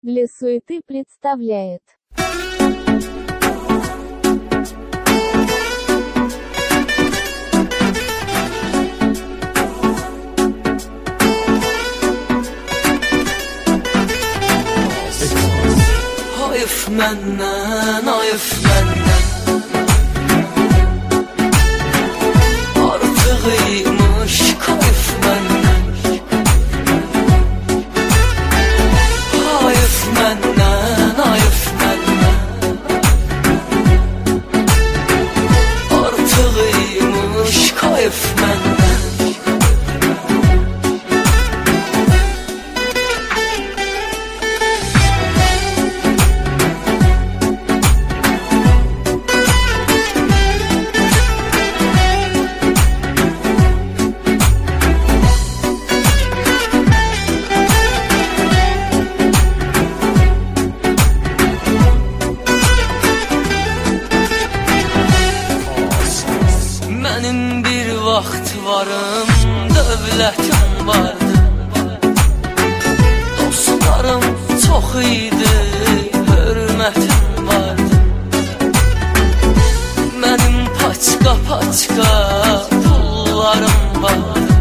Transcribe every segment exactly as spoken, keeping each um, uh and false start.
Для суеты представляет. Hayıf məndən, hayıf məndən Artıq imiş kayıf məndən Hayıf məndən, hayıf məndən Artıq imiş kayıf məndən Mənim bir vaxt varım, dövlətim vardı Dostlarım çox idi, hörmətim vardı Mənim paçka-paçka pullarım vardı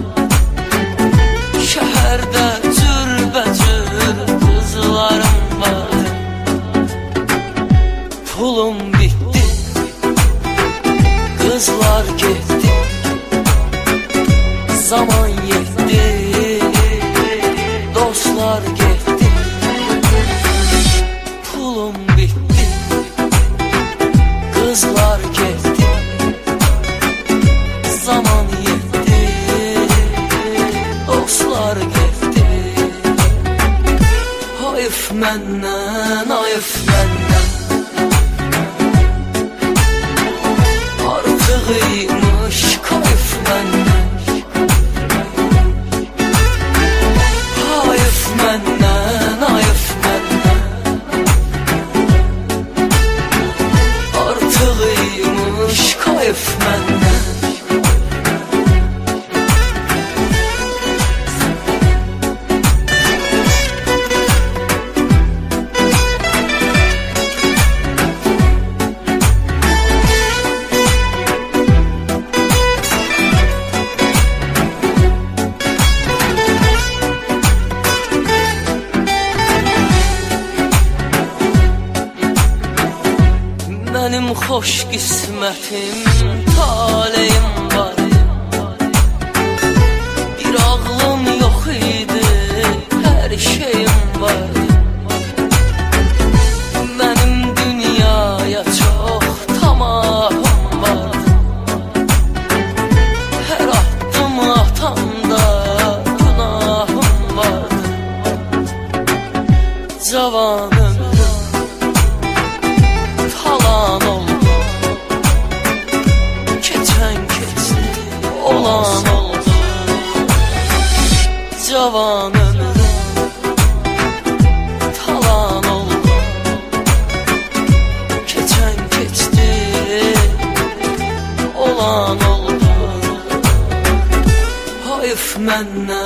Şəhərdə cürbəcür qızlarım vardı Pulum bitdi Kızlar gitti, zaman yetti, dostlar gitti Pulum bitti, kızlar gitti, zaman yetti, dostlar gitti Hayıf məndən, hayıf məndən Artıqıymış kayıf məndən Hayıf məndən, hayıf məndən Artıqıymış kayıf məndən Mənim xoş qismətim, taleyim var Bir ağlım yox idi, hər şeyim var Mənim dünyaya çox tamahım var Hər addım atamda günahım var Cavan Talan oldu, keçən keçdi, olan oldu Cavan ömrüm, talan oldu, keçən keçdi, olan oldu Hayıf məndən